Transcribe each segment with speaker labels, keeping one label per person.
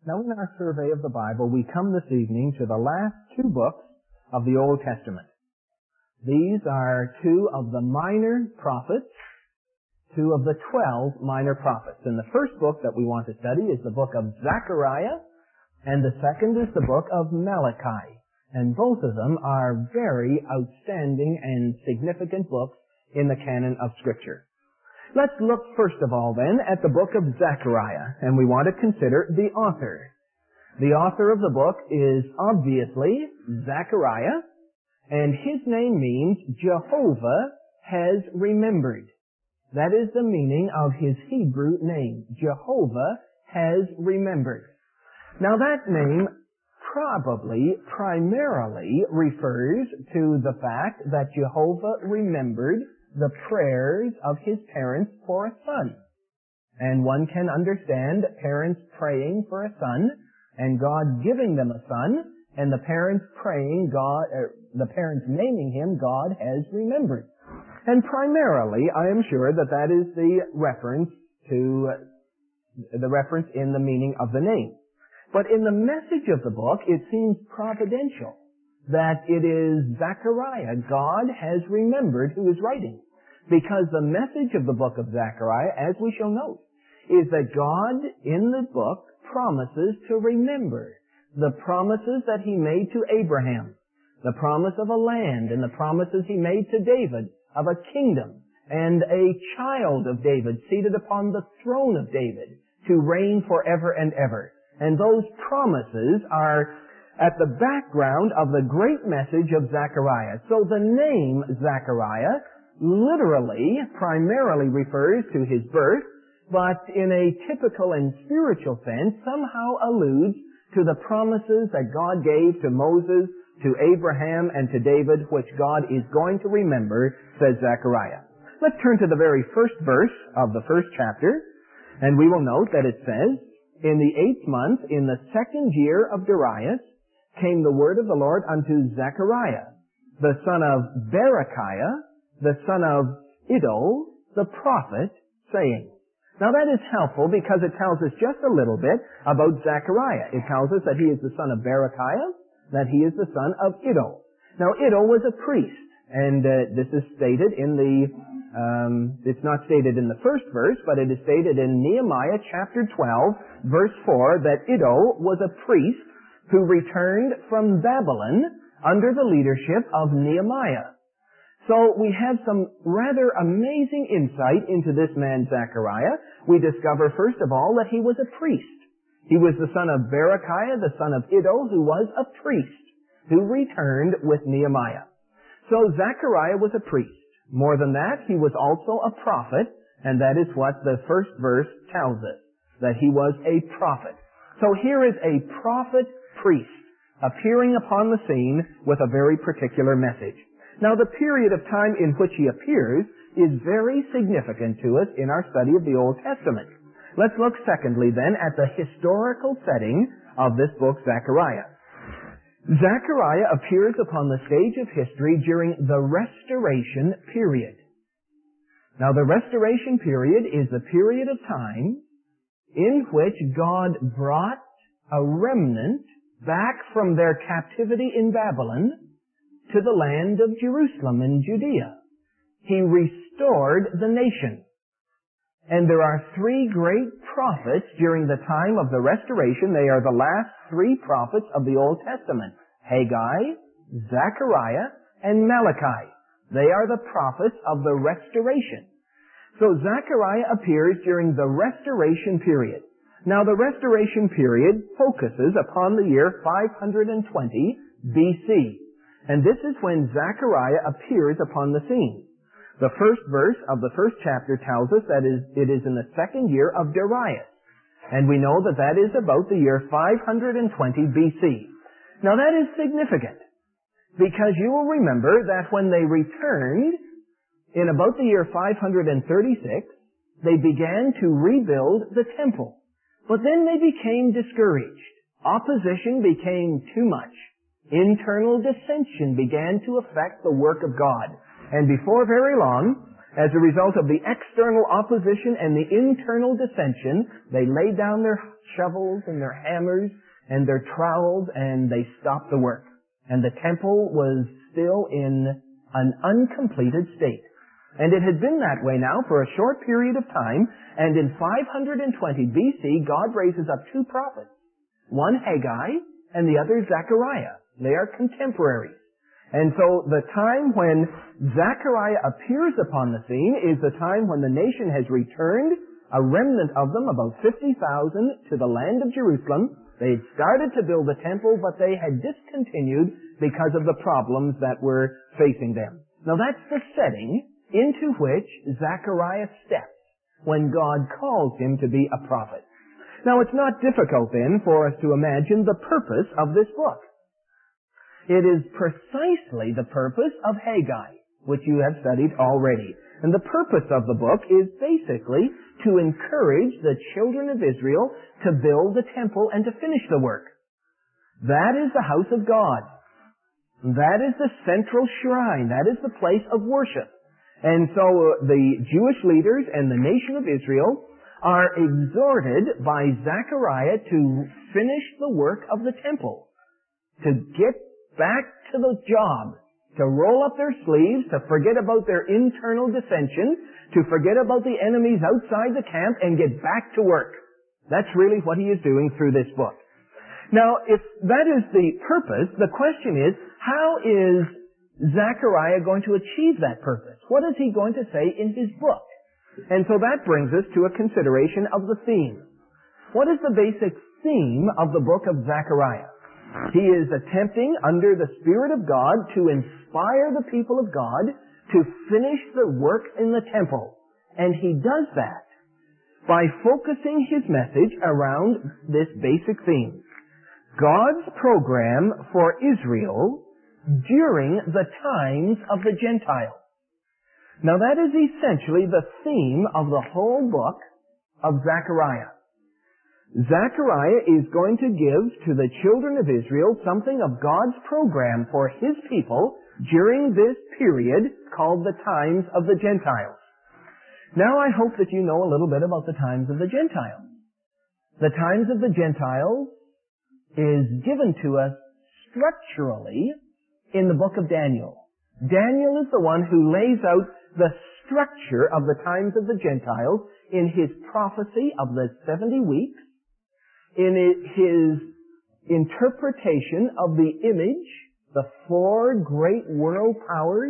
Speaker 1: Now, in our survey of the Bible, we come this evening to the last two books of the Old Testament. These are two of the minor prophets, two of the 12 minor prophets. And the first book that we want to study is the book of Zechariah, and the second is the book of Malachi. And both of them are very outstanding and significant books in the canon of Scripture. Let's look first of all then at the book of Zechariah, and we want to consider the author. The author of the book is obviously Zechariah, and his name means Jehovah has remembered. That is the meaning of his Hebrew name. Jehovah has remembered. Now that name probably primarily refers to the fact that Jehovah remembered the prayers of his parents for a son. And one can understand parents praying for a son, and God giving them a son, and the parents praying the parents naming him God has remembered. And primarily, I am sure that that is the reference in the meaning of the name. But in the message of the book, it seems providential that it is Zechariah, God has remembered, who is writing. Because the message of the book of Zechariah, as we shall note, is that God in the book promises to remember the promises that he made to Abraham, the promise of a land, and the promises he made to David of a kingdom and a child of David seated upon the throne of David to reign forever and ever. And those promises are at the background of the great message of Zechariah. So the name Zechariah literally, primarily refers to his birth, but in a typical and spiritual sense somehow alludes to the promises that God gave to Moses, to Abraham, and to David, which God is going to remember, says Zechariah. Let's turn to the very first verse of the first chapter, and we will note that it says, "In the 8th month, in the 2nd year of Darius, came the word of the Lord unto Zechariah, the son of Berechiah, the son of Iddo, the prophet, saying." Now that is helpful because it tells us just a little bit about Zechariah. It tells us that he is the son of Berechiah, that he is the son of Iddo. Now Iddo was a priest, and this is stated in it's not stated in the first verse, but it is stated in Nehemiah chapter 12, verse 4, that Iddo was a priest who returned from Babylon under the leadership of Nehemiah. So we have some rather amazing insight into this man Zechariah. We discover, first of all, that he was a priest. He was the son of Berechiah, the son of Iddo, who was a priest, who returned with Nehemiah. So Zechariah was a priest. More than that, he was also a prophet, and that is what the first verse tells us, that he was a prophet. So here is a prophet priest appearing upon the scene with a very particular message. Now, the period of time in which he appears is very significant to us in our study of the Old Testament. Let's look secondly then at the historical setting of this book, Zechariah. Zechariah appears upon the stage of history during the Restoration period. Now, the Restoration period is the period of time in which God brought a remnant back from their captivity in Babylon to the land of Jerusalem and Judea. He restored the nation. And there are three great prophets during the time of the restoration. They are the last three prophets of the Old Testament: Haggai, Zechariah, and Malachi. They are the prophets of the restoration. So Zechariah appears during the restoration period. Now the restoration period focuses upon the year 520 BC. And this is when Zechariah appears upon the scene. The first verse of the first chapter tells us that it is in the 2nd year of Darius. And we know that that is about the year 520 BC. Now that is significant, because you will remember that when they returned in about the year 536, they began to rebuild the temple. But then they became discouraged. Opposition became too much. Internal dissension began to affect the work of God. And before very long, As a result of the external opposition and the internal dissension, they laid down their shovels and their hammers and their trowels and they stopped the work. And the temple was still in an uncompleted state. And it had been that way now for a short period of time, and in 520 BC, God raises up two prophets. One Haggai and the other Zechariah. They are contemporaries. And so the time when Zechariah appears upon the scene is the time when the nation has returned, a remnant of them, about 50,000, to the land of Jerusalem. They had started to build the temple, but they had discontinued because of the problems that were facing them. Now that's the setting into which Zechariah steps when God calls him to be a prophet. Now it's not difficult then for us to imagine the purpose of this book. It is precisely the purpose of Haggai, which you have studied already. And the purpose of the book is basically to encourage the children of Israel to build the temple and to finish the work. That is the house of God. That is the central shrine. That is the place of worship. And so the Jewish leaders and the nation of Israel are exhorted by Zechariah to finish the work of the temple, to get back to the job, to roll up their sleeves, to forget about their internal dissension, to forget about the enemies outside the camp and get back to work. That's really what he is doing through this book. Now, if that is the purpose, the question is, how is Zechariah going to achieve that purpose? What is he going to say in his book? And so that brings us to a consideration of the theme. What is the basic theme of the book of Zechariah? He is attempting, under the Spirit of God, to inspire the people of God to finish the work in the temple. And he does that by focusing his message around this basic theme. God's program for Israel during the times of the Gentiles. Now that is essentially the theme of the whole book of Zechariah. Zechariah is going to give to the children of Israel something of God's program for His people during this period called the times of the Gentiles. Now I hope that you know a little bit about the times of the Gentiles. The times of the Gentiles is given to us structurally in the book of Daniel. Daniel is the one who lays out the structure of the times of the Gentiles in his prophecy of the 70 weeks, in his interpretation of the image, the four great world powers,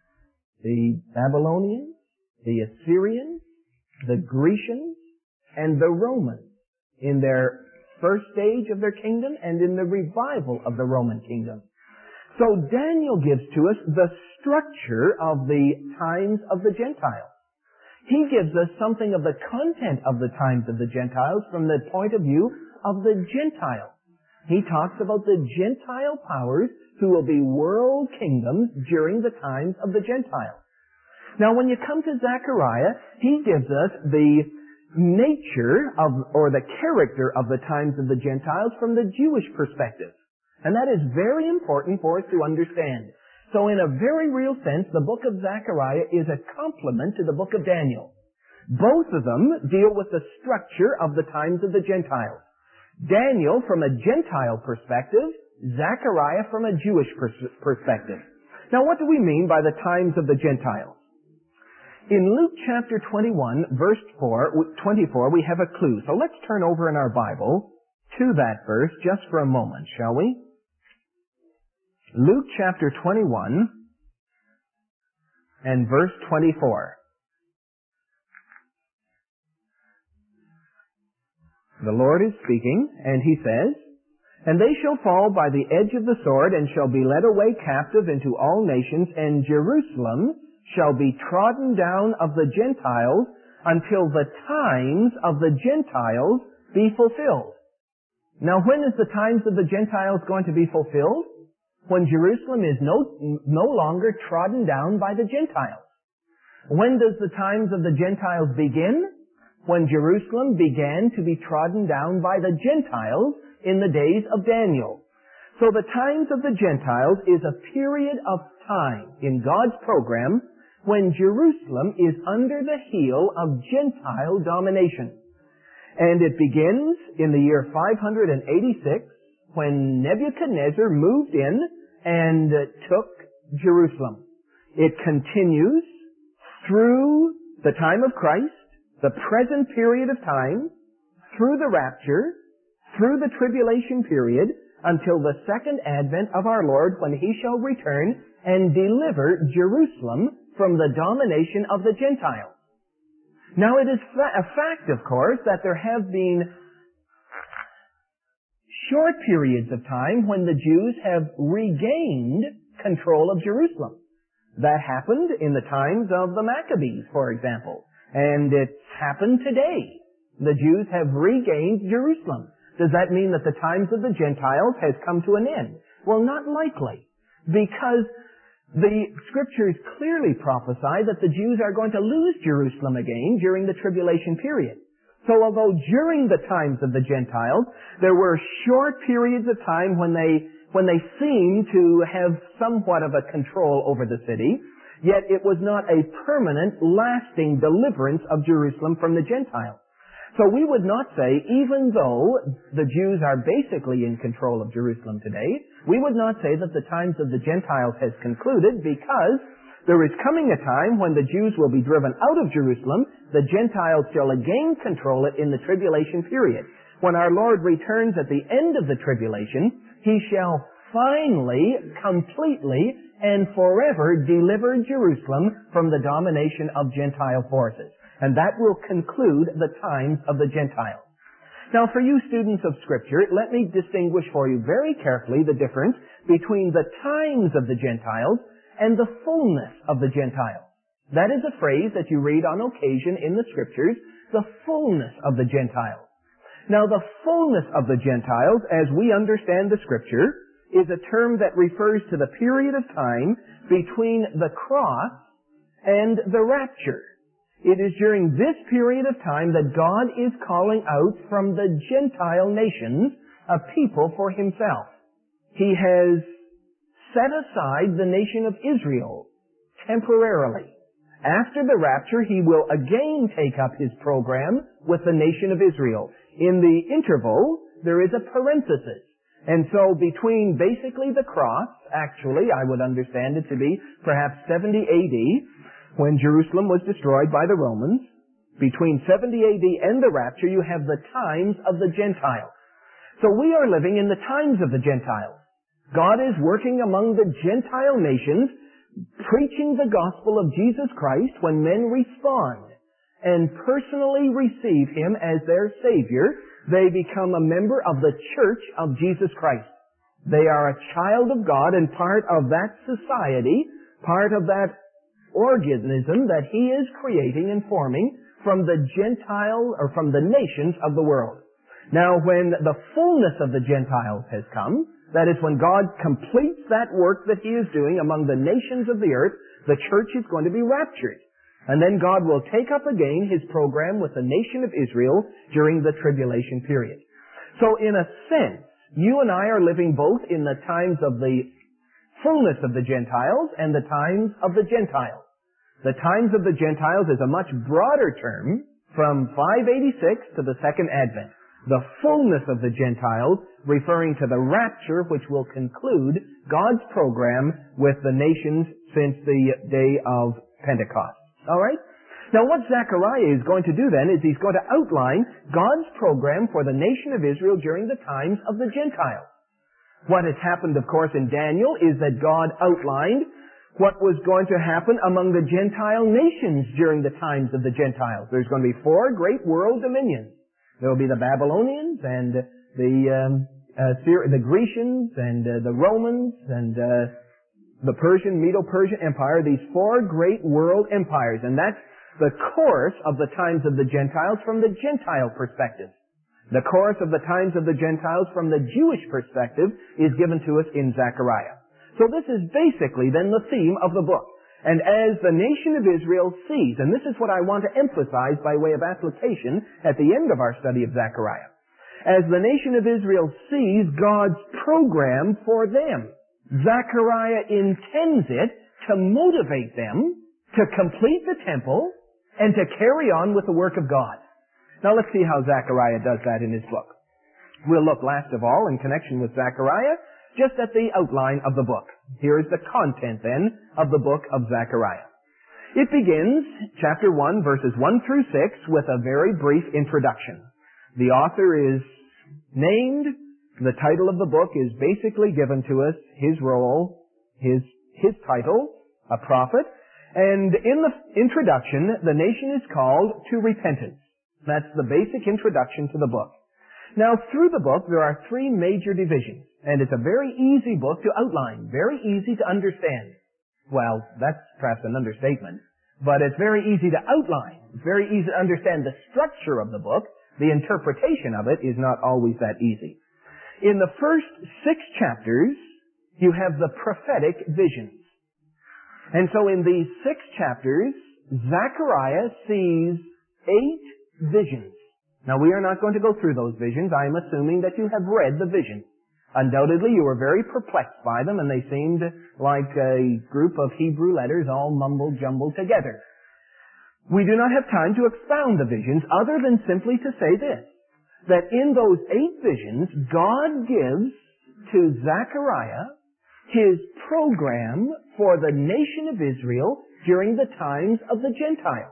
Speaker 1: the Babylonians, the Assyrians, the Grecians, and the Romans, in their first stage of their kingdom and in the revival of the Roman kingdom. So Daniel gives to us the structure of the times of the Gentiles. He gives us something of the content of the times of the Gentiles from the point of view of the Gentiles. He talks about the Gentile powers who will be world kingdoms during the times of the Gentiles. Now when you come to Zechariah, he gives us the nature of, or the character of the times of the Gentiles from the Jewish perspective. And that is very important for us to understand. So in a very real sense, the book of Zechariah is a complement to the book of Daniel. Both of them deal with the structure of the times of the Gentiles. Daniel from a Gentile perspective, Zechariah from a Jewish perspective. Now what do we mean by the times of the Gentiles? In Luke chapter 21, verse 24, we have a clue. So let's turn over in our Bible to that verse just for a moment, shall we? Luke chapter 21 and verse 24. The Lord is speaking, and He says, "And they shall fall by the edge of the sword, and shall be led away captive into all nations, and Jerusalem shall be trodden down of the Gentiles until the times of the Gentiles be fulfilled." Now when is the times of the Gentiles going to be fulfilled? When Jerusalem is no longer trodden down by the Gentiles. When does the times of the Gentiles begin? When Jerusalem began to be trodden down by the Gentiles in the days of Daniel. So the times of the Gentiles is a period of time in God's program when Jerusalem is under the heel of Gentile domination. And it begins in the year 586 when Nebuchadnezzar moved in and took Jerusalem. It continues through the time of Christ, the present period of time, through the rapture, through the tribulation period, until the second advent of our Lord, when He shall return and deliver Jerusalem from the domination of the Gentiles. Now it is a fact, of course, that there have been short periods of time when the Jews have regained control of Jerusalem. That happened in the times of the Maccabees, for example. And it's happened today. The Jews have regained Jerusalem. Does that mean that the times of the Gentiles has come to an end? Well, not likely. Because the Scriptures clearly prophesy that the Jews are going to lose Jerusalem again during the tribulation period. So although during the times of the Gentiles, there were short periods of time when they seemed to have somewhat of a control over the city, yet it was not a permanent, lasting deliverance of Jerusalem from the Gentiles. So we would not say, even though the Jews are basically in control of Jerusalem today, we would not say that the times of the Gentiles has concluded, because there is coming a time when the Jews will be driven out of Jerusalem. The Gentiles shall again control it in the tribulation period. When our Lord returns at the end of the tribulation, He shall finally, completely, and forever deliver Jerusalem from the domination of Gentile forces. And that will conclude the times of the Gentiles. Now, for you students of Scripture, let me distinguish for you very carefully the difference between the times of the Gentiles and the fullness of the Gentiles. That is a phrase that you read on occasion in the Scriptures, the fullness of the Gentiles. Now, the fullness of the Gentiles, as we understand the Scripture, is a term that refers to the period of time between the cross and the rapture. It is during this period of time that God is calling out from the Gentile nations a people for Himself. He has set aside the nation of Israel temporarily. After the rapture, He will again take up His program with the nation of Israel. In the interval, there is a parenthesis. And so between basically the cross, actually, I would understand it to be perhaps 70 AD, when Jerusalem was destroyed by the Romans, between 70 AD and the rapture, you have the times of the Gentiles. So we are living in the times of the Gentiles. God is working among the Gentile nations, preaching the gospel of Jesus Christ. When men respond and personally receive Him as their Savior, they become a member of the Church of Jesus Christ. They are a child of God and part of that society, part of that organism that He is creating and forming from the Gentile or from the nations of the world. Now, when the fullness of the Gentiles has come, that is when God completes that work that He is doing among the nations of the earth, the church is going to be raptured. And then God will take up again His program with the nation of Israel during the tribulation period. So in a sense, you and I are living both in the times of the fullness of the Gentiles and the times of the Gentiles. The times of the Gentiles is a much broader term from 586 to the second advent. The fullness of the Gentiles referring to the rapture, which will conclude God's program with the nations since the day of Pentecost. All right? Now what Zechariah is going to do then is he's going to outline God's program for the nation of Israel during the times of the Gentiles. What has happened, of course, in Daniel is that God outlined what was going to happen among the Gentile nations during the times of the Gentiles. There's going to be 4 great world dominions. There will be the Babylonians and the Grecians and the Romans and the Persian, Medo-Persian Empire, these 4 great world empires. And that's the course of the times of the Gentiles from the Gentile perspective. The course of the times of the Gentiles from the Jewish perspective is given to us in Zechariah. So this is basically then the theme of the book. And as the nation of Israel sees, and this is what I want to emphasize by way of application at the end of our study of Zechariah, as the nation of Israel sees God's program for them, Zechariah intends it to motivate them to complete the temple, and to carry on with the work of God. Now let's see how Zechariah does that in his book. We'll look last of all, in connection with Zechariah, just at the outline of the book. Here is the content then of the book of Zechariah. It begins, chapter 1, verses 1 through 6, with a very brief introduction. The author is named. The title of the book is basically given to us, his role, his title, a prophet. And in the introduction, the nation is called to repentance. That's the basic introduction to the book. Now, through the book, there are three major divisions, and it's a very easy book to outline, very easy to understand. Well, that's perhaps an understatement, but it's very easy to outline. It's very easy to understand the structure of the book. The interpretation of it is not always that easy. In the first 6 chapters, you have the prophetic visions. And so in these 6 chapters, Zechariah sees 8 visions. Now we are not going to go through those visions. I am assuming that you have read the visions. Undoubtedly you were very perplexed by them, and they seemed like a group of Hebrew letters all mumble-jumbled together. We do not have time to expound the visions other than simply to say this, that in those 8 visions, God gives to Zechariah his program for the nation of Israel during the times of the Gentiles.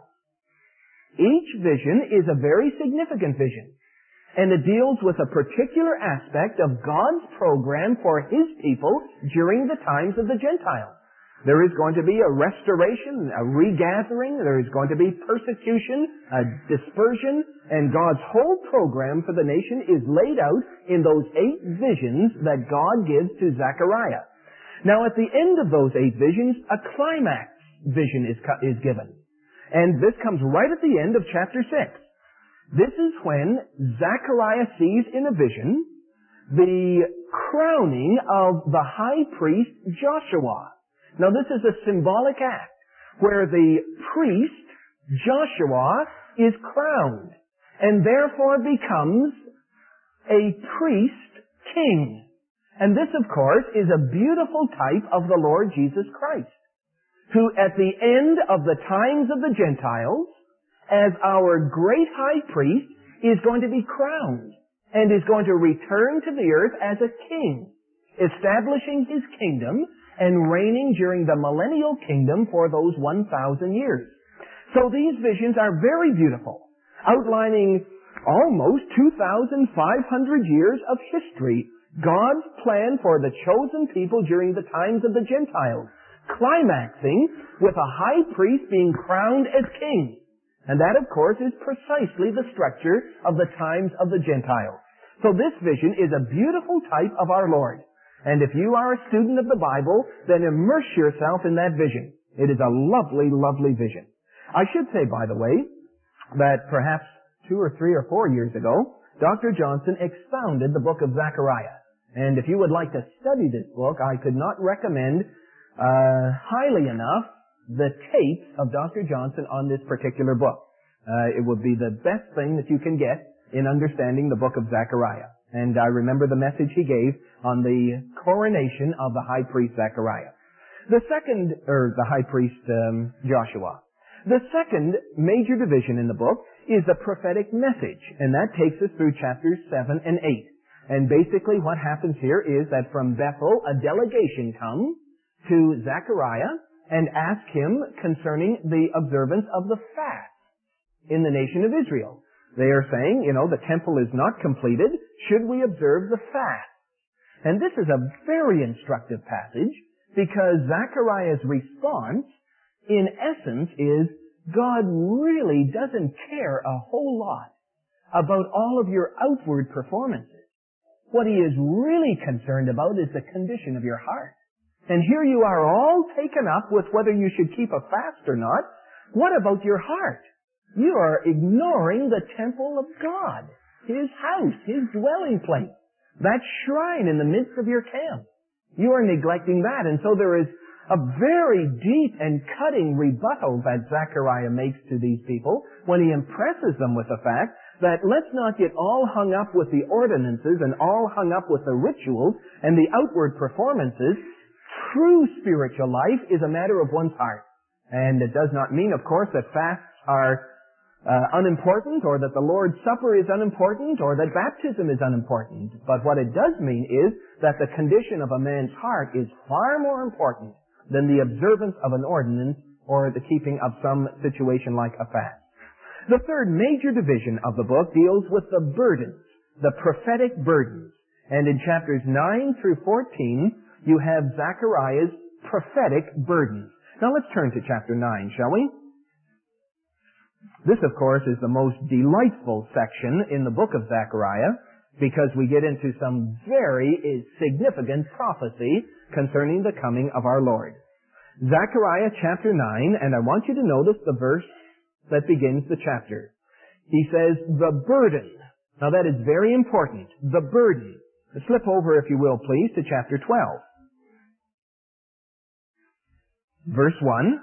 Speaker 1: Each vision is a very significant vision, and it deals with a particular aspect of God's program for His people during the times of the Gentiles. There is going to be a restoration, a regathering, there is going to be persecution, a dispersion, and God's whole program for the nation is laid out in those 8 visions that God gives to Zechariah. Now at the end of those 8 visions, a climax vision is given. And this comes right at the end of chapter 6. This is when Zechariah sees in a vision the crowning of the high priest Joshua. Now this is a symbolic act where the priest Joshua is crowned and therefore becomes a priest king. And this, of course, is a beautiful type of the Lord Jesus Christ, who at the end of the times of the Gentiles, as our great high priest, is going to be crowned and is going to return to the earth as a king, establishing his kingdom and reigning during the millennial kingdom for those 1,000 years. So these visions are very beautiful, outlining almost 2,500 years of history, God's plan for the chosen people during the times of the Gentiles, climaxing with a high priest being crowned as king. And that, of course, is precisely the structure of the times of the Gentiles. So this vision is a beautiful type of our Lord. And if you are a student of the Bible, then immerse yourself in that vision. It is a lovely, lovely vision. I should say, by the way, that perhaps 2 or 3 or 4 years ago, Dr. Johnson expounded the book of Zechariah. And if you would like to study this book, I could not recommend highly enough the tapes of Dr. Johnson on this particular book. It would be the best thing that you can get in understanding the book of Zechariah. And I remember the message he gave on the coronation of the high priest Zechariah. The high priest Joshua. The second major division in the book is the prophetic message, and that takes us through chapters 7 and 8. And basically what happens here is that from Bethel, a delegation comes to Zechariah and ask him concerning the observance of the fast in the nation of Israel. They are saying, the temple is not completed. Should we observe the fast? And this is a very instructive passage because Zechariah's response, in essence, is God really doesn't care a whole lot about all of your outward performances. What He is really concerned about is the condition of your heart. And here you are all taken up with whether you should keep a fast or not. What about your heart? You are ignoring the temple of God, His house, His dwelling place, that shrine in the midst of your camp. You are neglecting that. And so there is a very deep and cutting rebuttal that Zechariah makes to these people when he impresses them with the fact that let's not get all hung up with the ordinances and all hung up with the rituals and the outward performances. True spiritual life is a matter of one's heart. And it does not mean, of course, that fasts are unimportant, or that the Lord's Supper is unimportant, or that baptism is unimportant. But what it does mean is that the condition of a man's heart is far more important than the observance of an ordinance or the keeping of some situation like a fast. The third major division of the book deals with the burdens, the prophetic burdens. And in chapters 9 through 14, you have Zechariah's prophetic burdens. Now let's turn to chapter 9, shall we? This, of course, is the most delightful section in the book of Zechariah, because we get into some very significant prophecy concerning the coming of our Lord. Zechariah chapter 9, and I want you to notice the verse that begins the chapter. He says, the burden. Now that is very important. The burden. Slip over, if you will, please, to chapter 12. Verse 1.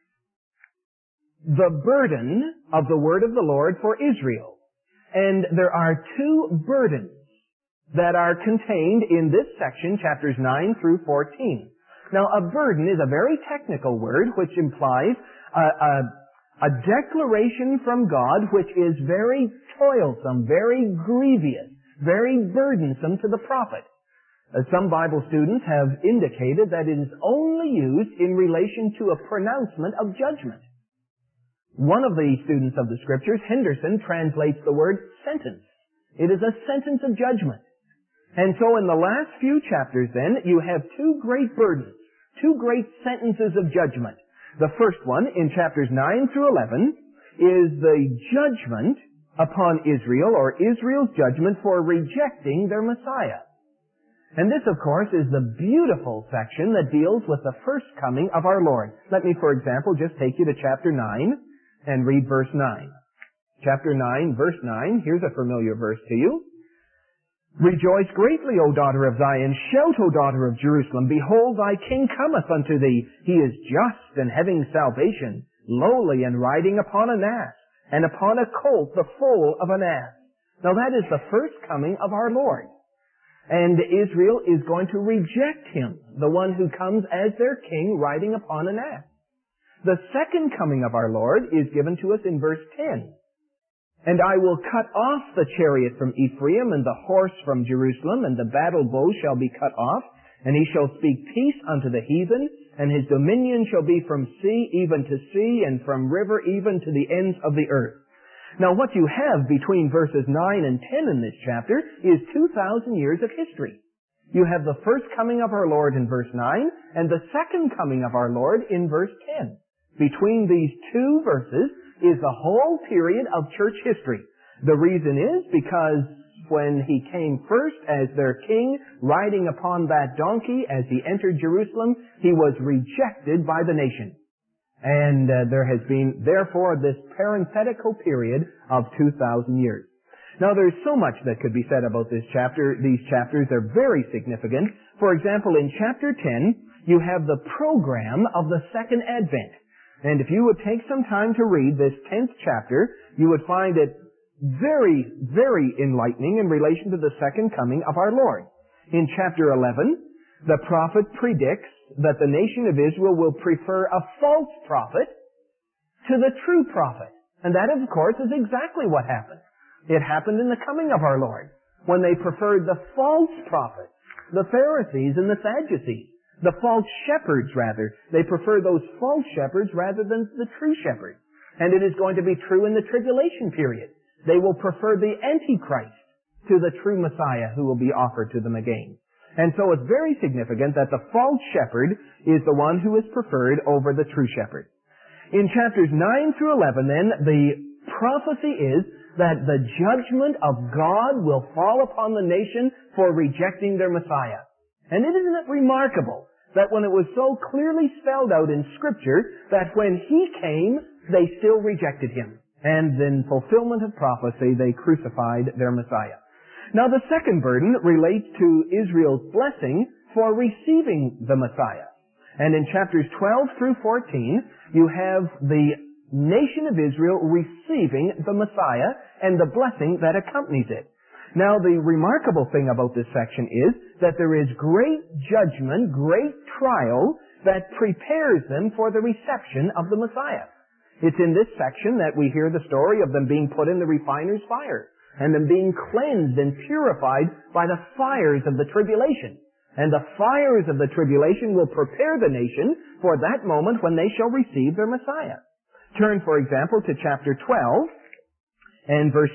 Speaker 1: The burden of the word of the Lord for Israel. And there are two burdens that are contained in this section, chapters 9 through 14. Now, a burden is a very technical word which implies a declaration from God which is very toilsome, very grievous, very burdensome to the prophet. Some Bible students have indicated that it is only used in relation to a pronouncement of judgment. One of the students of the Scriptures, Henderson, translates the word sentence. It is a sentence of judgment. And so in the last few chapters then, you have two great burdens, two great sentences of judgment. The first one, in chapters 9 through 11, is the judgment upon Israel, or Israel's judgment for rejecting their Messiah. And this, of course, is the beautiful section that deals with the first coming of our Lord. Let me, for example, just take you to chapter 9 and read verse 9. Chapter 9, verse 9, here's a familiar verse to you. Rejoice greatly, O daughter of Zion. Shout, O daughter of Jerusalem. Behold, thy king cometh unto thee. He is just and having salvation, lowly and riding upon an ass, and upon a colt, the foal of an ass. Now that is the first coming of our Lord. And Israel is going to reject him, the one who comes as their king riding upon an ass. The second coming of our Lord is given to us in verse 10. And I will cut off the chariot from Ephraim, and the horse from Jerusalem, and the battle bow shall be cut off, and he shall speak peace unto the heathen, and his dominion shall be from sea even to sea, and from river even to the ends of the earth. Now what you have between verses 9 and 10 in this chapter is 2,000 years of history. You have the first coming of our Lord in verse 9, and the second coming of our Lord in verse 10. Between these two verses is the whole period of church history. The reason is because when he came first as their king, riding upon that donkey as he entered Jerusalem, he was rejected by the nation. And there has been, therefore, this parenthetical period of 2,000 years. Now, there's so much that could be said about this chapter. These chapters are very significant. For example, in chapter 10, you have the program of the Second Advent. And if you would take some time to read this 10th chapter, you would find it very, very enlightening in relation to the second coming of our Lord. In chapter 11, the prophet predicts that the nation of Israel will prefer a false prophet to the true prophet. And that, of course, is exactly what happened. It happened in the coming of our Lord, when they preferred the false prophets, the Pharisees and the Sadducees. The false shepherds, rather. They prefer those false shepherds rather than the true shepherd. And it is going to be true in the tribulation period. They will prefer the Antichrist to the true Messiah who will be offered to them again. And so it's very significant that the false shepherd is the one who is preferred over the true shepherd. In chapters 9 through 11, then, the prophecy is that the judgment of God will fall upon the nation for rejecting their Messiah. And isn't it remarkable that when it was so clearly spelled out in Scripture that when he came, they still rejected him. And in fulfillment of prophecy, they crucified their Messiah. Now the second burden relates to Israel's blessing for receiving the Messiah. And in chapters 12 through 14, you have the nation of Israel receiving the Messiah and the blessing that accompanies it. Now, the remarkable thing about this section is that there is great judgment, great trial, that prepares them for the reception of the Messiah. It's in this section that we hear the story of them being put in the refiner's fire and them being cleansed and purified by the fires of the tribulation. And the fires of the tribulation will prepare the nation for that moment when they shall receive their Messiah. Turn, for example, to chapter 12 and verse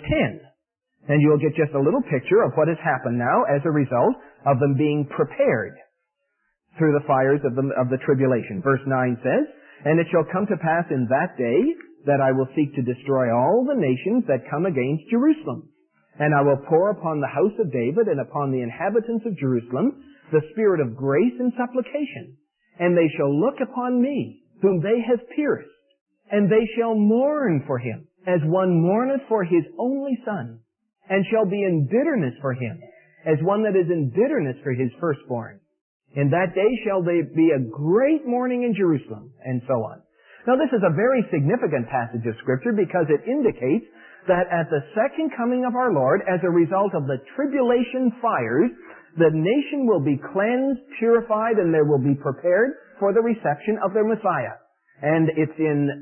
Speaker 1: 10. And you'll get just a little picture of what has happened now as a result of them being prepared through the fires of the tribulation. Verse 9 says, "And it shall come to pass in that day that I will seek to destroy all the nations that come against Jerusalem. And I will pour upon the house of David and upon the inhabitants of Jerusalem the spirit of grace and supplication. And they shall look upon me, whom they have pierced, and they shall mourn for him, as one mourneth for his only son, and shall be in bitterness for him, as one that is in bitterness for his firstborn. In that day shall there be a great mourning in Jerusalem," and so on. Now this is a very significant passage of Scripture because it indicates that at the second coming of our Lord, as a result of the tribulation fires, the nation will be cleansed, purified, and they will be prepared for the reception of their Messiah. And it's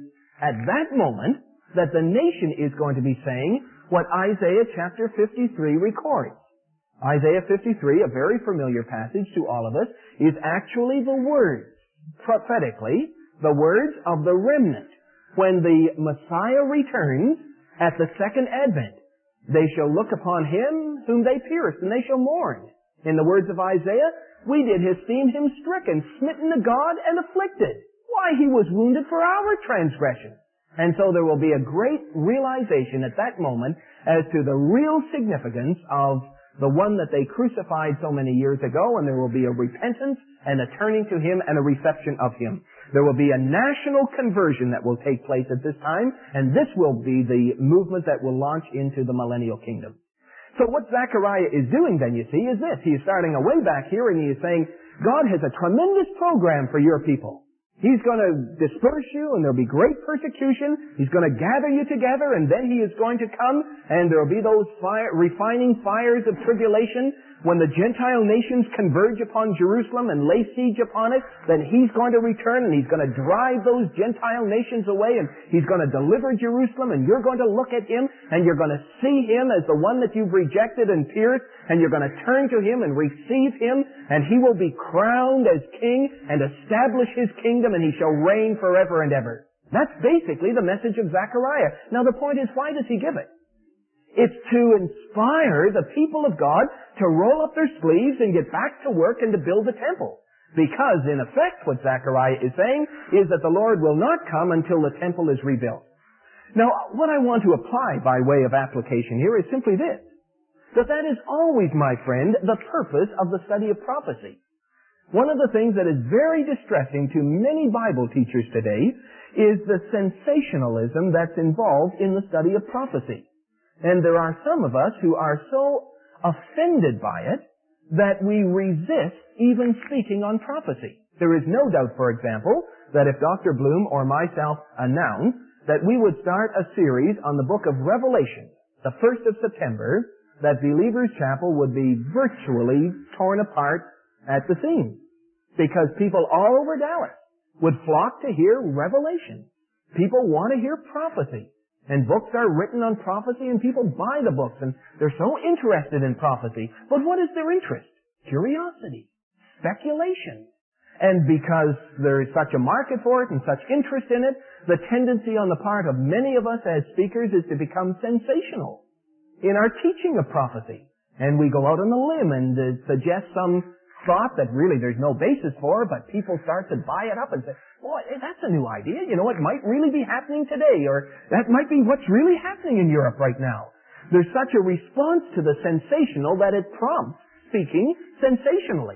Speaker 1: at that moment that the nation is going to be saying what Isaiah chapter 53 records. Isaiah 53, a very familiar passage to all of us, is actually the words, prophetically, the words of the remnant. When the Messiah returns at the second advent, they shall look upon him whom they pierced, and they shall mourn. In the words of Isaiah, "We did esteem him stricken, smitten of God, and afflicted. Why, he was wounded for our transgression." And so there will be a great realization at that moment as to the real significance of the one that they crucified so many years ago, and there will be a repentance and a turning to him and a reception of him. There will be a national conversion that will take place at this time, and this will be the movement that will launch into the millennial kingdom. So what Zechariah is doing then, you see, is this. He is starting away back here, and he is saying, God has a tremendous program for your people. He's going to disperse you, and there'll be great persecution. He's going to gather you together, and then he is going to come, and there'll be those refining fires of tribulation. When the Gentile nations converge upon Jerusalem and lay siege upon it, then he's going to return, and he's going to drive those Gentile nations away, and he's going to deliver Jerusalem, and you're going to look at him, and you're going to see him as the one that you've rejected and pierced, and you're going to turn to him and receive him, and he will be crowned as king and establish his kingdom, and he shall reign forever and ever. That's basically the message of Zechariah. Now the point is, why does he give it? It's to inspire the people of God to roll up their sleeves and get back to work and to build the temple. Because, in effect, what Zechariah is saying is that the Lord will not come until the temple is rebuilt. Now, what I want to apply by way of application here is simply this. That is always, my friend, the purpose of the study of prophecy. One of the things that is very distressing to many Bible teachers today is the sensationalism that's involved in the study of prophecy. And there are some of us who are so offended by it that we resist even speaking on prophecy. There is no doubt, for example, that if Dr. Bloom or myself announced that we would start a series on the book of Revelation, the 1st of September, that Believers Chapel would be virtually torn apart at the seams. Because people all over Dallas would flock to hear Revelation. People want to hear prophecy. And books are written on prophecy, and people buy the books, and they're so interested in prophecy. But what is their interest? Curiosity. Speculation. And because there is such a market for it and such interest in it, the tendency on the part of many of us as speakers is to become sensational in our teaching of prophecy. And we go out on a limb and suggest some thought that really there's no basis for, but people start to buy it up and say, boy, that's a new idea. You know, it might really be happening today, or that might be what's really happening in Europe right now. There's such a response to the sensational that it prompts speaking sensationally.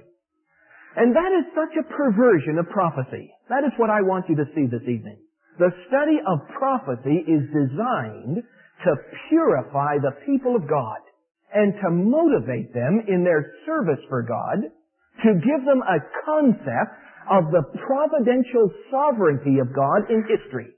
Speaker 1: And that is such a perversion of prophecy. That is what I want you to see this evening. The study of prophecy is designed to purify the people of God and to motivate them in their service for God, to give them a concept of the providential sovereignty of God in history.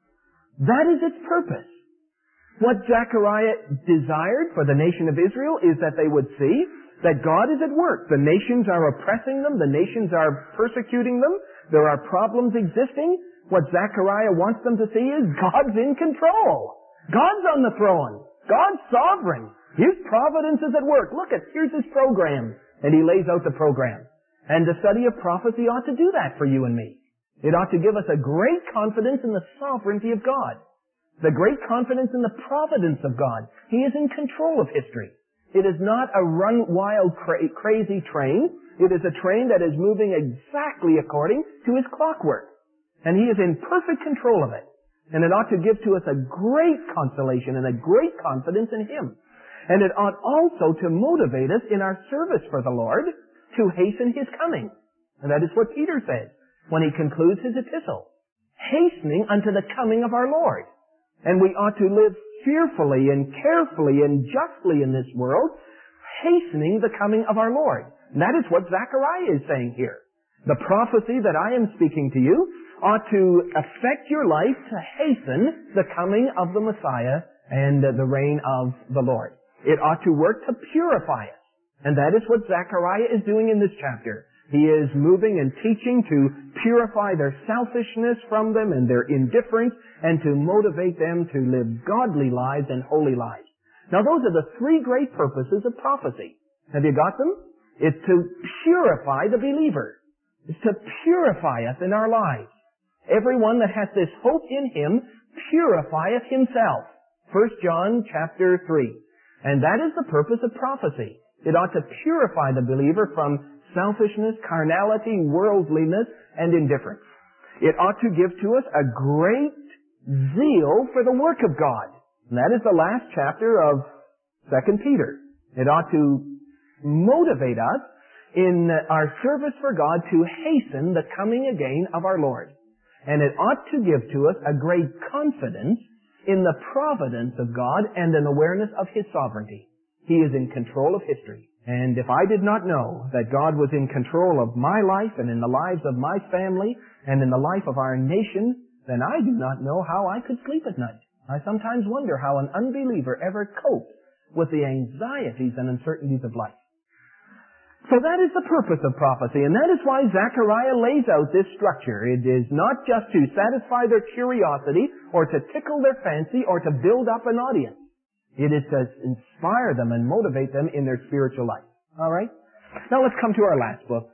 Speaker 1: That is its purpose. What Zechariah desired for the nation of Israel is that they would see That God is at work. The nations are oppressing them. The nations are persecuting them. There are problems existing. What Zechariah wants them to see is God's in control. God's on the throne. God's sovereign. His providence is at work. Look, here's His program. And He lays out the program. And the study of prophecy ought to do that for you and me. It ought to give us a great confidence in the sovereignty of God. The great confidence in the providence of God. He is in control of history. It is not a run wild, crazy train. It is a train that is moving exactly according to His clockwork. And He is in perfect control of it. And it ought to give to us a great consolation and a great confidence in Him. And it ought also to motivate us in our service for the Lord to hasten His coming. And that is what Peter says when he concludes his epistle. Hastening unto the coming of our Lord. And we ought to live fearfully and carefully and justly in this world, hastening the coming of our Lord. And that is what Zechariah is saying here. The prophecy that I am speaking to you ought to affect your life to hasten the coming of the Messiah and the reign of the Lord. It ought to work to purify us. And that is what Zechariah is doing in this chapter. He is moving and teaching to purify their selfishness from them and their indifference and to motivate them to live godly lives and holy lives. Now those are the three great purposes of prophecy. Have you got them? It's to purify the believer. It's to purify us in our lives. Everyone that has this hope in Him purifieth himself. 1 John chapter 3. And that is the purpose of prophecy. It ought to purify the believer from selfishness, carnality, worldliness, and indifference. It ought to give to us a great zeal for the work of God. And that is the last chapter of 2 Peter. It ought to motivate us in our service for God to hasten the coming again of our Lord. And it ought to give to us a great confidence in the providence of God and an awareness of His sovereignty. He is in control of history. And if I did not know that God was in control of my life and in the lives of my family and in the life of our nation, then I do not know how I could sleep at night. I sometimes wonder how an unbeliever ever copes with the anxieties and uncertainties of life. So that is the purpose of prophecy, and that is why Zechariah lays out this structure. It is not just to satisfy their curiosity or to tickle their fancy or to build up an audience. It is to inspire them and motivate them in their spiritual life. All right? Now let's come to our last book.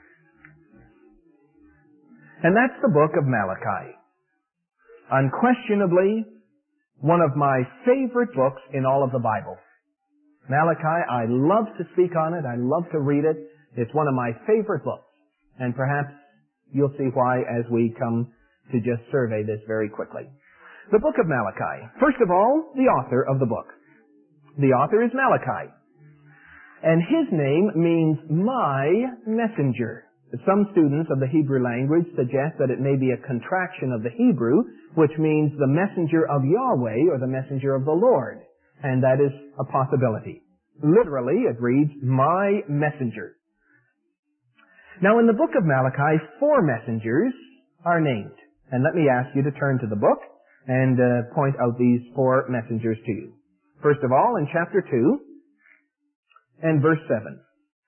Speaker 1: And that's the book of Malachi. Unquestionably, one of my favorite books in all of the Bible. Malachi, I love to speak on it. I love to read it. It's one of my favorite books. And perhaps you'll see why as we come to just survey this very quickly. The book of Malachi. First of all, the author of the book. The author is Malachi. And his name means my messenger. Some students of the Hebrew language suggest that it may be a contraction of the Hebrew, which means the messenger of Yahweh or the messenger of the Lord. And that is a possibility. Literally, it reads, my messenger. Now in the book of Malachi, 4 messengers are named. And let me ask you to turn to the book and point out these 4 messengers to you. First of all, in chapter 2 and verse 7.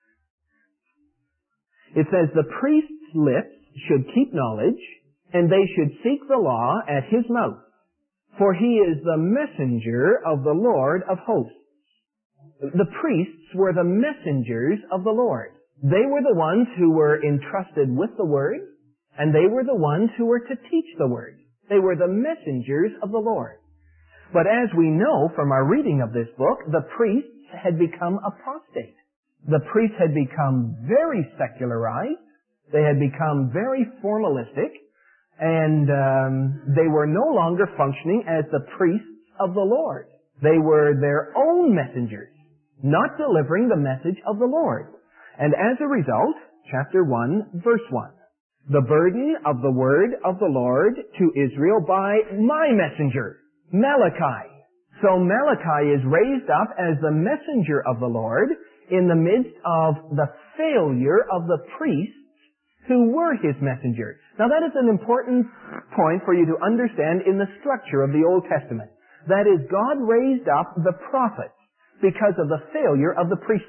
Speaker 1: It says, the priest's lips should keep knowledge, and they should seek the law at his mouth, for he is the messenger of the Lord of hosts. The priests were the messengers of the Lord. They were the ones who were entrusted with the Word, and they were the ones who were to teach the Word. They were the messengers of the Lord. But as we know from our reading of this book, the priests had become apostate. The priests had become very secularized. They had become very formalistic. And they were no longer functioning as the priests of the Lord. They were their own messengers, not delivering the message of the Lord. And as a result, chapter 1, verse 1. The burden of the word of the Lord to Israel by my messenger, Malachi. So Malachi is raised up as the messenger of the Lord in the midst of the failure of the priests who were his messengers. Now that is an important point for you to understand in the structure of the Old Testament. That is, God raised up the prophets because of the failure of the priesthood.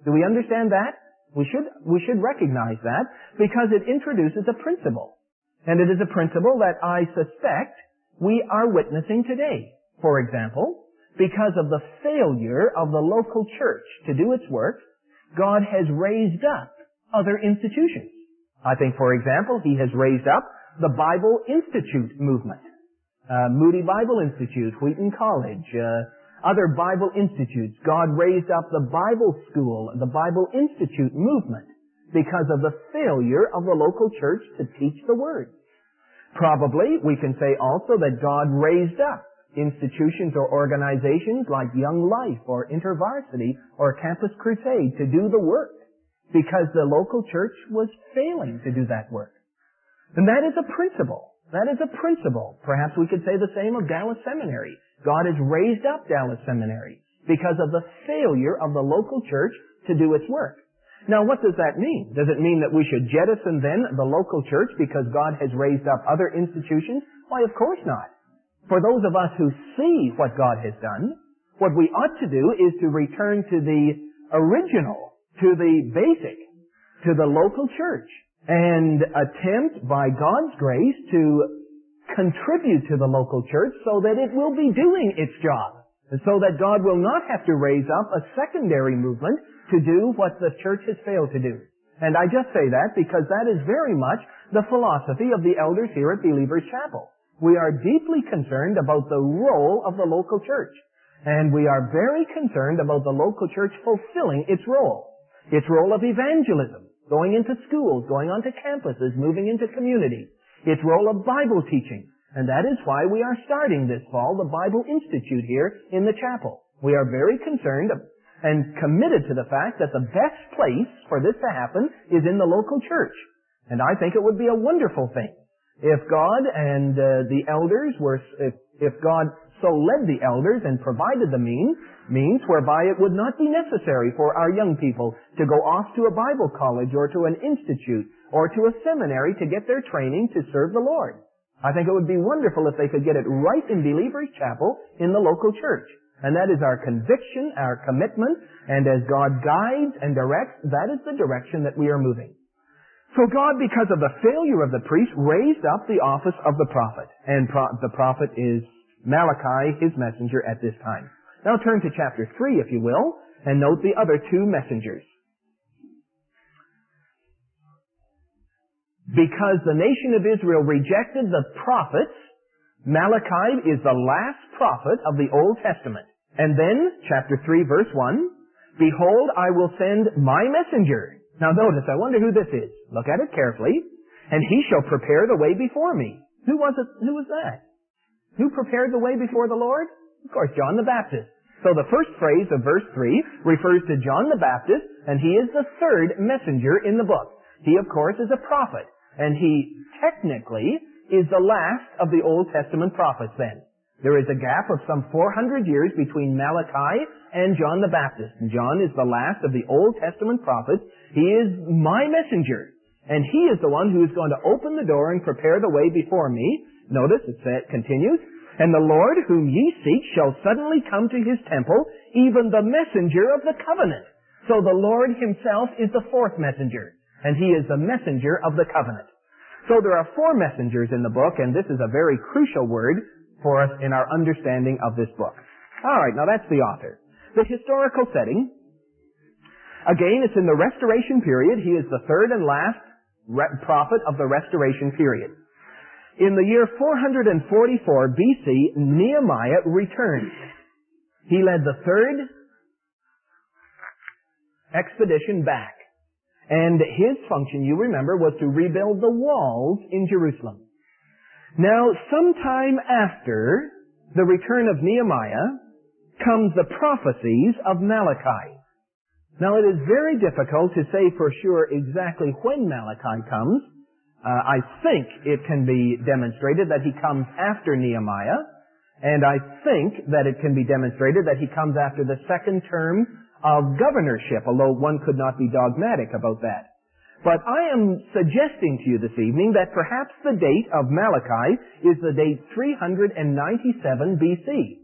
Speaker 1: Do we understand that? We should recognize that because it introduces a principle. And it is a principle that I suspect we are witnessing today. For example, because of the failure of the local church to do its work, God has raised up other institutions. I think, for example, He has raised up the Bible Institute movement. Moody Bible Institute, Wheaton College, other Bible institutes. God raised up the Bible School, the Bible Institute movement because of the failure of the local church to teach the Word. Probably we can say also that God raised up institutions or organizations like Young Life or InterVarsity or Campus Crusade to do the work because the local church was failing to do that work. And that is a principle. That is a principle. Perhaps we could say the same of Dallas Seminary. God has raised up Dallas Seminary because of the failure of the local church to do its work. Now, what does that mean? Does it mean that we should jettison then the local church because God has raised up other institutions? Why, of course not. For those of us who see what God has done, what we ought to do is to return to the original, to the basic, to the local church, and attempt by God's grace to contribute to the local church so that it will be doing its job, and so that God will not have to raise up a secondary movement to do what the church has failed to do. And I just say that because that is very much the philosophy of the elders here at Believers Chapel. We are deeply concerned about the role of the local church, and we are very concerned about the local church fulfilling its role of evangelism, going into schools, going onto campuses, moving into communities, its role of Bible teaching. And that is why we are starting this fall the Bible Institute here in the chapel. We are very concerned and committed to the fact that the best place for this to happen is in the local church. And I think it would be a wonderful thing if God and the elders if God so led the elders and provided the means whereby it would not be necessary for our young people to go off to a Bible college or to an institute or to a seminary to get their training to serve the Lord. I think it would be wonderful if they could get it right in Believers Chapel in the local church. And that is our conviction, our commitment, and as God guides and directs, that is the direction that we are moving. So God, because of the failure of the priest, raised up the office of the prophet. And the prophet is Malachi, his messenger at this time. Now turn to chapter 3, if you will, and note the other two messengers. Because the nation of Israel rejected the prophets, Malachi is the last prophet of the Old Testament. And then, chapter 3, verse 1, Behold, I will send my messenger. Now notice, I wonder who this is. Look at it carefully. And he shall prepare the way before me. Who was it? Who was that? Who prepared the way before the Lord? Of course, John the Baptist. So the first phrase of verse 3 refers to John the Baptist, and he is the third messenger in the book. He, of course, is a prophet. And he technically is the last of the Old Testament prophets then. There is a gap of some 400 years between Malachi and John the Baptist. And John is the last of the Old Testament prophets. He is my messenger. And he is the one who is going to open the door and prepare the way before me. Notice it continues. And the Lord whom ye seek shall suddenly come to his temple, even the messenger of the covenant. So the Lord himself is the fourth messenger. And he is the messenger of the covenant. So there are four messengers in the book, and this is a very crucial word for us in our understanding of this book. All right, now that's the author. The historical setting, again, it's in the Restoration period. He is the third and last prophet of the Restoration period. In the year 444 BC, Nehemiah returned. He led the third expedition back. And his function, you remember, was to rebuild the walls in Jerusalem. Now, sometime after the return of Nehemiah comes the prophecies of Malachi. Now, it is very difficult to say for sure exactly when Malachi comes. I think it can be demonstrated that he comes after Nehemiah, and I think that it can be demonstrated that he comes after the second term of governorship, although one could not be dogmatic about that. But I am suggesting to you this evening that perhaps the date of Malachi is the date 397 BC.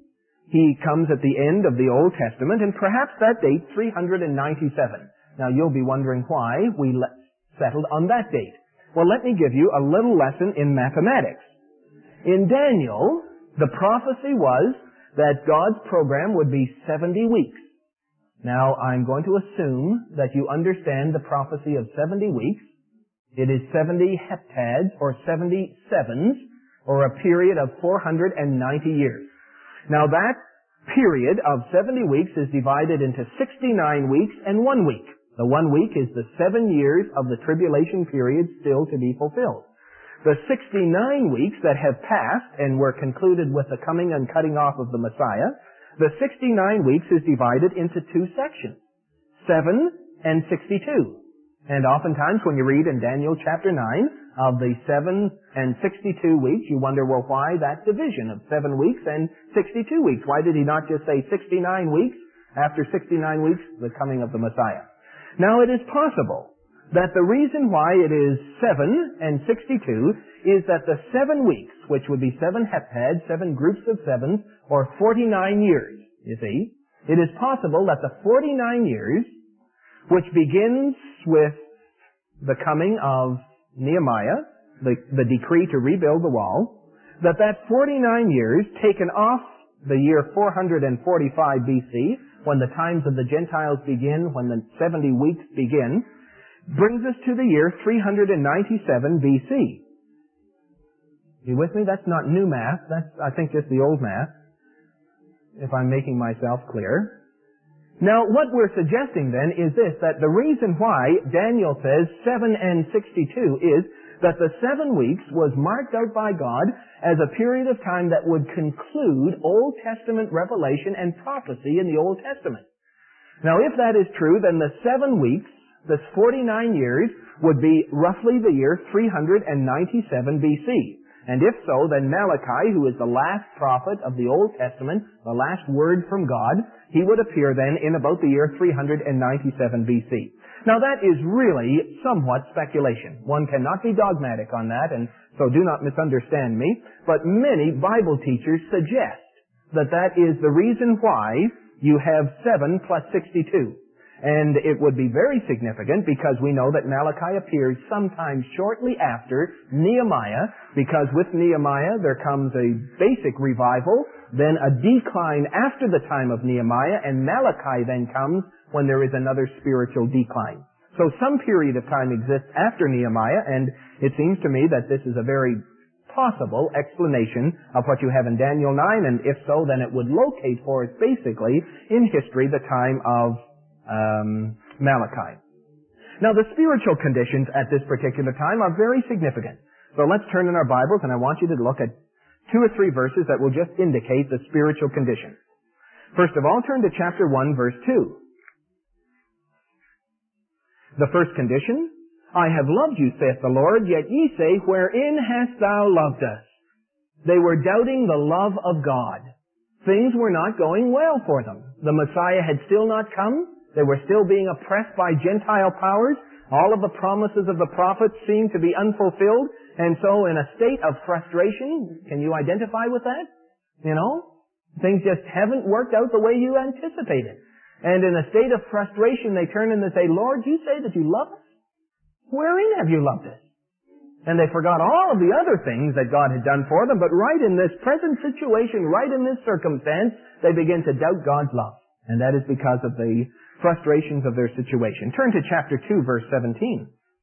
Speaker 1: He comes at the end of the Old Testament, and perhaps that date, 397. Now you'll be wondering why we settled on that date. Well, let me give you a little lesson in mathematics. In Daniel, the prophecy was that God's program would be 70 weeks. Now, I'm going to assume that you understand the prophecy of 70 weeks. It is 70 heptads, or 70 sevens, or a period of 490 years. Now, that period of 70 weeks is divided into 69 weeks and 1 week. The 1 week is the 7 years of the tribulation period still to be fulfilled. The 69 weeks that have passed and were concluded with the coming and cutting off of the Messiah, the 69 weeks is divided into 2 sections, 7 and 62. And oftentimes when you read in Daniel chapter 9 of the 7 and 62 weeks, you wonder, well, why that division of 7 weeks and 62 weeks? Why did he not just say 69 weeks? After 69 weeks, the coming of the Messiah. Now, it is possible that the reason why it is 7 and 62 is that the 7 weeks, which would be 7 heptads, 7 groups of 7s, or 49 years, you see, it is possible that the 49 years, which begins with the coming of Nehemiah, the decree to rebuild the wall, that 49 years taken off the year 445 BC, when the times of the Gentiles begin, when the 70 weeks begin, brings us to the year 397 BC. You with me? That's not new math. That's, I think, just the old math, if I'm making myself clear. Now, what we're suggesting then is this, that the reason why Daniel says 7 and 62 is that the 7 weeks was marked out by God as a period of time that would conclude Old Testament revelation and prophecy in the Old Testament. Now, if that is true, then the 7 weeks, this 49 years, would be roughly the year 397 BC. And if so, then Malachi, who is the last prophet of the Old Testament, the last word from God, he would appear then in about the year 397 BC. Now that is really somewhat speculation. One cannot be dogmatic on that, and so do not misunderstand me, but many Bible teachers suggest that that is the reason why you have 7 plus 62. And it would be very significant because we know that Malachi appears sometime shortly after Nehemiah, because with Nehemiah there comes a basic revival, then a decline after the time of Nehemiah, and Malachi then comes when there is another spiritual decline. So some period of time exists after Nehemiah, and it seems to me that this is a very possible explanation of what you have in Daniel 9, and if so, then it would locate for us basically in history the time of Malachi. Now, the spiritual conditions at this particular time are very significant. So let's turn in our Bibles, and I want you to look at 2 or 3 verses that will just indicate the spiritual conditions. First of all, turn to chapter 1, verse 2. The first condition, I have loved you, saith the Lord, yet ye say, wherein hast thou loved us? They were doubting the love of God. Things were not going well for them. The Messiah had still not come. They were still being oppressed by Gentile powers. All of the promises of the prophets seemed to be unfulfilled. And so in a state of frustration, can you identify with that? You know, things just haven't worked out the way you anticipated. And in a state of frustration, they turn and they say, Lord, you say that you love us? Wherein have you loved us? And they forgot all of the other things that God had done for them, but right in this present situation, right in this circumstance, they begin to doubt God's love. And that is because of the frustrations of their situation. Turn to chapter 2, verse 17.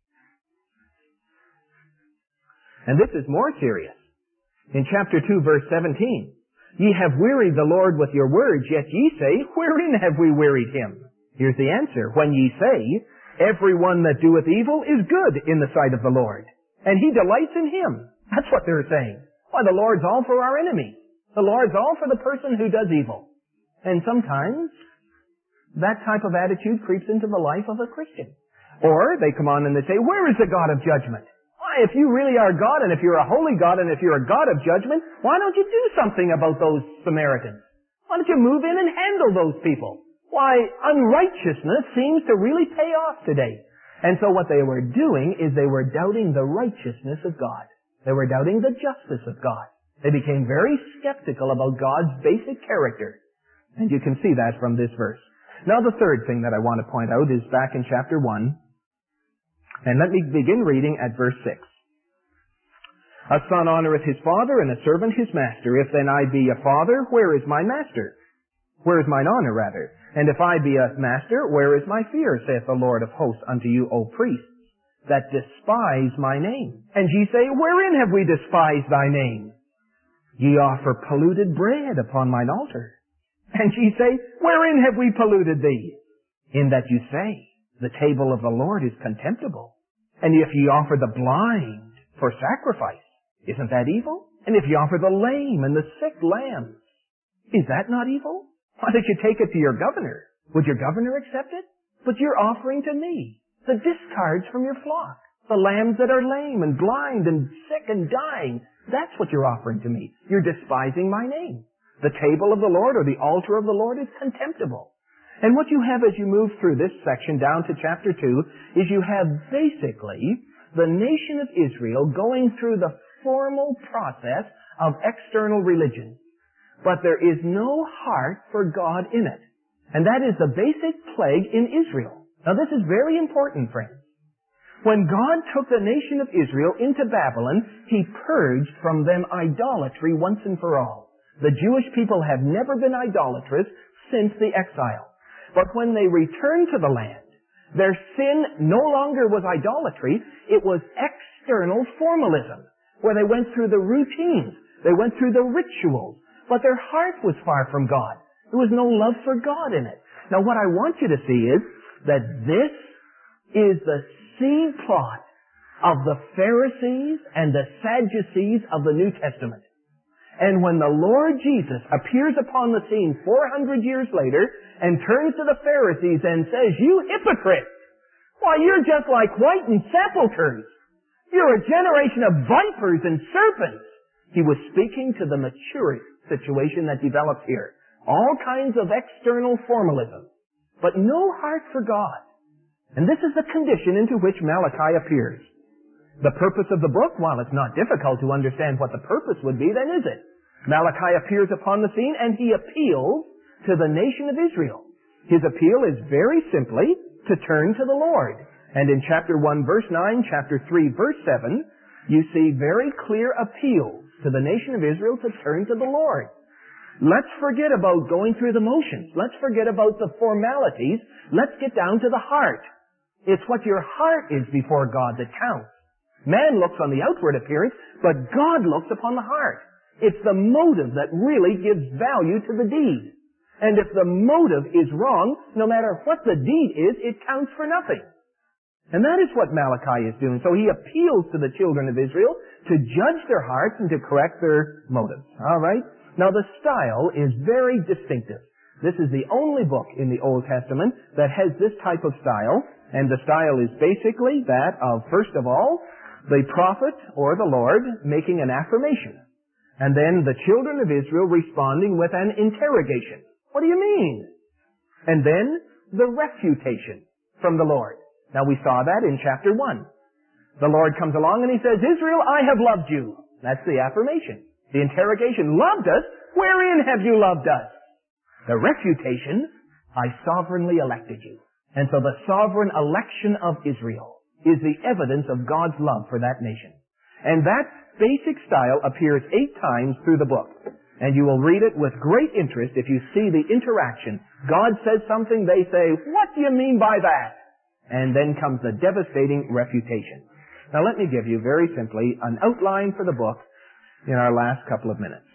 Speaker 1: And this is more serious. In chapter 2, verse 17, ye have wearied the Lord with your words, yet ye say, wherein have we wearied him? Here's the answer. When ye say, every one that doeth evil is good in the sight of the Lord, and he delights in him. That's what they're saying. Why, the Lord's all for our enemies. The Lord's all for the person who does evil. And sometimes that type of attitude creeps into the life of a Christian. Or they come on and they say, where is the God of judgment? Why, if you really are God, and if you're a holy God, and if you're a God of judgment, why don't you do something about those Samaritans? Why don't you move in and handle those people? Why, unrighteousness seems to really pay off today. And so what they were doing is they were doubting the righteousness of God. They were doubting the justice of God. They became very skeptical about God's basic character. And you can see that from this verse. Now the third thing that I want to point out is back in chapter 1. And let me begin reading at verse 6. A son honoreth his father, and a servant his master. If then I be a father, where is my master? Where is mine honor, rather? And if I be a master, where is my fear, saith the Lord of hosts unto you, O priests, that despise my name? And ye say, wherein have we despised thy name? Ye offer polluted bread upon mine altar. And ye say, wherein have we polluted thee? In that you say, the table of the Lord is contemptible. And if ye offer the blind for sacrifice, isn't that evil? And if ye offer the lame and the sick lambs, is that not evil? Why don't you take it to your governor? Would your governor accept it? But you're offering to me the discards from your flock, the lambs that are lame and blind and sick and dying. That's what you're offering to me. You're despising my name. The table of the Lord or the altar of the Lord is contemptible. And what you have as you move through this section down to chapter 2 is you have basically the nation of Israel going through the formal process of external religion. But there is no heart for God in it. And that is the basic plague in Israel. Now this is very important, friends. When God took the nation of Israel into Babylon, He purged from them idolatry once and for all. The Jewish people have never been idolatrous since the exile. But when they returned to the land, their sin no longer was idolatry, it was external formalism, where they went through the routines, they went through the rituals, but their heart was far from God. There was no love for God in it. Now what I want you to see is that this is the seed plot of the Pharisees and the Sadducees of the New Testament. And when the Lord Jesus appears upon the scene 400 years later and turns to the Pharisees and says, you hypocrites! Why, you're just like whitened sepulchres! You're a generation of vipers and serpents! He was speaking to the mature situation that developed here. All kinds of external formalism, but no heart for God. And this is the condition into which Malachi appears. The purpose of the book, while it's not difficult to understand what the purpose would be, then is it? Malachi appears upon the scene and he appeals to the nation of Israel. His appeal is very simply to turn to the Lord. And in chapter 1 verse 9, chapter 3 verse 7, you see very clear appeals to the nation of Israel to turn to the Lord. Let's forget about going through the motions. Let's forget about the formalities. Let's get down to the heart. It's what your heart is before God that counts. Man looks on the outward appearance, but God looks upon the heart. It's the motive that really gives value to the deed. And if the motive is wrong, no matter what the deed is, it counts for nothing. And that is what Malachi is doing. So he appeals to the children of Israel to judge their hearts and to correct their motives. All right? Now the style is very distinctive. This is the only book in the Old Testament that has this type of style. And the style is basically that of, first of all, the prophet or the Lord making an affirmation. And then the children of Israel responding with an interrogation. What do you mean? And then the refutation from the Lord. Now we saw that in chapter 1. The Lord comes along and He says, Israel, I have loved you. That's the affirmation. The interrogation, loved us? Wherein have you loved us? The refutation, I sovereignly elected you. And so the sovereign election of Israel is the evidence of God's love for that nation. And that basic style appears 8 times through the book. And you will read it with great interest if you see the interaction. God says something, they say, what do you mean by that? And then comes the devastating refutation. Now let me give you very simply an outline for the book in our last couple of minutes.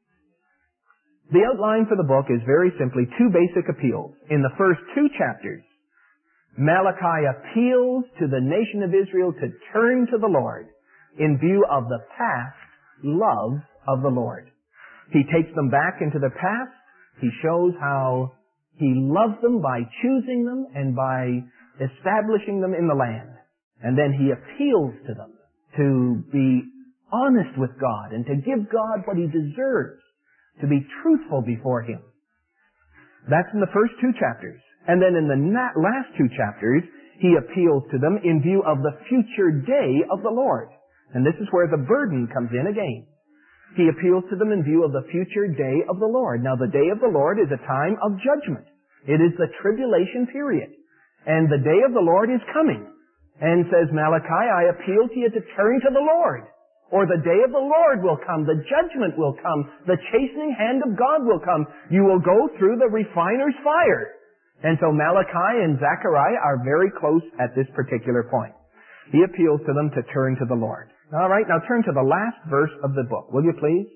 Speaker 1: The outline for the book is very simply 2 basic appeals. In the first 2 chapters, Malachi appeals to the nation of Israel to turn to the Lord in view of the past love of the Lord. He takes them back into the past. He shows how He loved them by choosing them and by establishing them in the land. And then He appeals to them to be honest with God and to give God what He deserves, to be truthful before Him. That's in the first 2 chapters. And then in the last 2 chapters, He appeals to them in view of the future day of the Lord. And this is where the burden comes in again. He appeals to them in view of the future day of the Lord. Now, the day of the Lord is a time of judgment. It is the tribulation period. And the day of the Lord is coming. And says Malachi, I appeal to you to turn to the Lord. Or the day of the Lord will come. The judgment will come. The chastening hand of God will come. You will go through the refiner's fire. And so Malachi and Zechariah are very close at this particular point. He appeals to them to turn to the Lord. All right, now turn to the last verse of the book, will you please?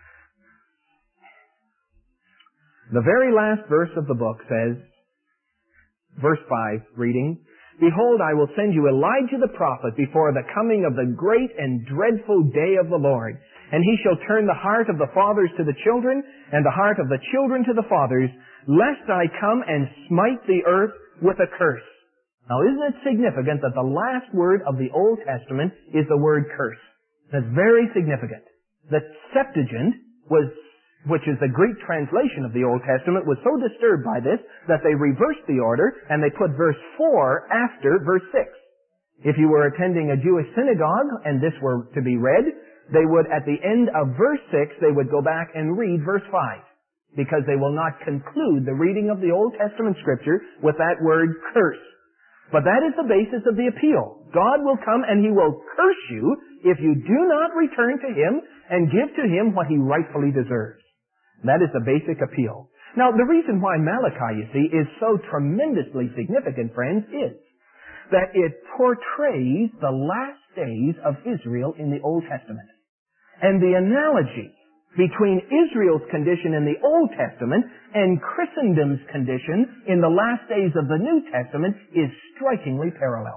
Speaker 1: The very last verse of the book says, verse 5, reading, Behold, I will send you Elijah the prophet before the coming of the great and dreadful day of the Lord. And he shall turn the heart of the fathers to the children, and the heart of the children to the fathers, lest I come and smite the earth with a curse. Now, isn't it significant that the last word of the Old Testament is the word curse? That's very significant. The Septuagint which is the Greek translation of the Old Testament, was so disturbed by this that they reversed the order and they put verse 4 after verse 6. If you were attending a Jewish synagogue and this were to be read, they would, at the end of verse 6, they would go back and read verse 5. Because they will not conclude the reading of the Old Testament Scripture with that word curse. But that is the basis of the appeal. God will come and He will curse you if you do not return to Him and give to Him what He rightfully deserves. That is the basic appeal. Now, the reason why Malachi, you see, is so tremendously significant, friends, is that it portrays the last days of Israel in the Old Testament. And the analogy between Israel's condition in the Old Testament and Christendom's condition in the last days of the New Testament is strikingly parallel.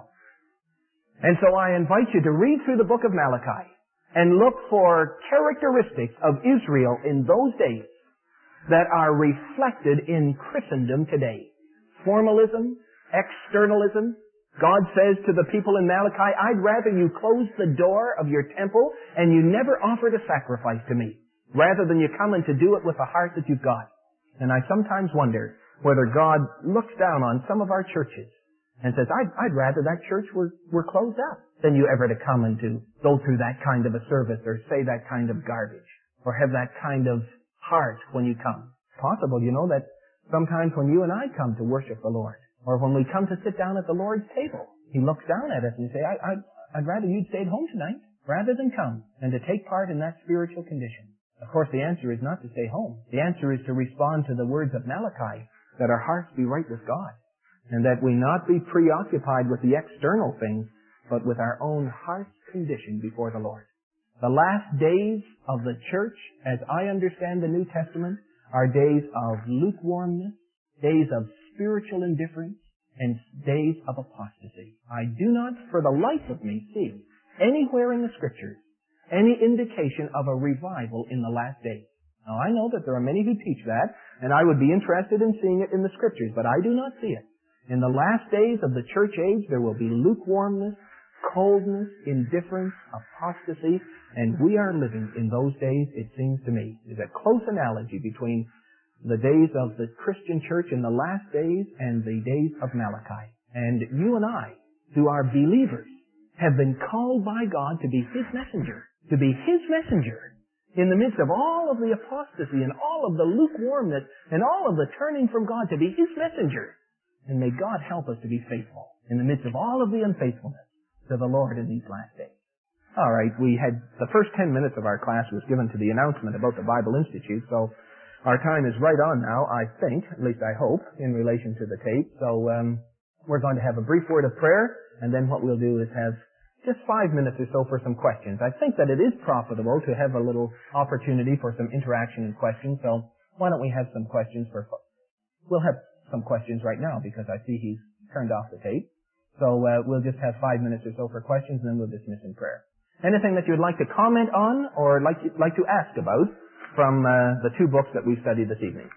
Speaker 1: And so I invite you to read through the book of Malachi and look for characteristics of Israel in those days that are reflected in Christendom today. Formalism, externalism. God says to the people in Malachi, I'd rather you close the door of your temple and you never offered a sacrifice to me, rather than you come and to do it with the heart that you've got. And I sometimes wonder whether God looks down on some of our churches and says, I'd rather that church were closed up than you ever to come and to go through that kind of a service or say that kind of garbage or have that kind of heart when you come. It's possible, you know, that sometimes when you and I come to worship the Lord or when we come to sit down at the Lord's table, He looks down at us and say, I'd rather you'd stayed home tonight rather than come and to take part in that spiritual condition. Of course, the answer is not to stay home. The answer is to respond to the words of Malachi, that our hearts be right with God, and that we not be preoccupied with the external things, but with our own heart's condition before the Lord. The last days of the church, as I understand the New Testament, are days of lukewarmness, days of spiritual indifference, and days of apostasy. I do not, for the life of me, see anywhere in the Scriptures any indication of a revival in the last days. Now, I know that there are many who teach that, and I would be interested in seeing it in the Scriptures, but I do not see it. In the last days of the church age, there will be lukewarmness, coldness, indifference, apostasy, and we are living in those days, it seems to me. There's a close analogy between the days of the Christian church in the last days and the days of Malachi. And you and I, who are believers, have been called by God to be His messenger. To be His messenger in the midst of all of the apostasy and all of the lukewarmness and all of the turning from God, to be His messenger. And may God help us to be faithful in the midst of all of the unfaithfulness to the Lord in these last days. All right, we had the first 10 minutes of our class was given to the announcement about the Bible Institute, so our time is right on now, I think, at least I hope, in relation to the tape. So we're going to have a brief word of prayer, and then what we'll do is have just 5 minutes or so for some questions. I think that it is profitable to have a little opportunity for some interaction and questions, so why don't we have some questions we'll have some questions right now because I see he's turned off the tape. So we'll just have 5 minutes or so for questions and then we'll dismiss in prayer. Anything that you'd like to comment on or like to ask about from the two books that we've studied this evening?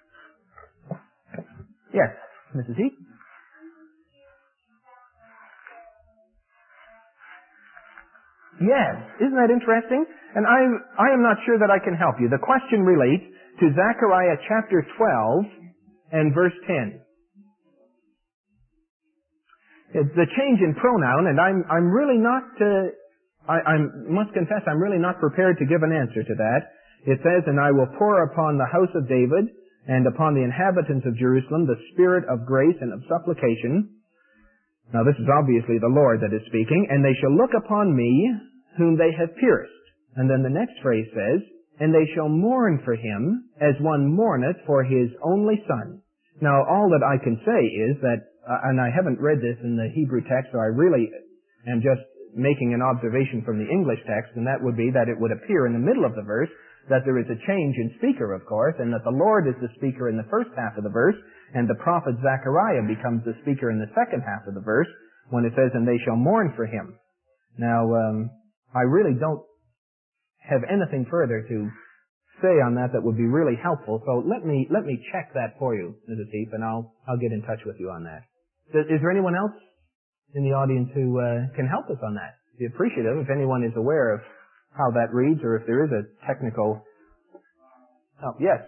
Speaker 1: Yes, Mrs. Heath? Yes, isn't that interesting? And I am not sure that I can help you. The question relates to Zechariah chapter 12 and verse 10. It's the change in pronoun, and I must confess I'm really not prepared to give an answer to that. It says, "And I will pour upon the house of David and upon the inhabitants of Jerusalem the spirit of grace and of supplication." Now this is obviously the Lord that is speaking. "And they shall look upon me whom they have pierced." And then the next phrase says, "And they shall mourn for him as one mourneth for his only son." Now all that I can say is that, and I haven't read this in the Hebrew text, so I really am just making an observation from the English text, and that would be that it would appear in the middle of the verse that there is a change in speaker, of course, and that the Lord is the speaker in the first half of the verse, and the prophet Zechariah becomes the speaker in the second half of the verse when it says, "And they shall mourn for him." Now, I really don't have anything further to say on that would be really helpful, so let me check that for you, Mrs. Heap, and I'll get in touch with you on that. Is there anyone else in the audience who can help us on that? I'd be appreciative if anyone is aware of how that reads, or if there is a technical... Oh, yes.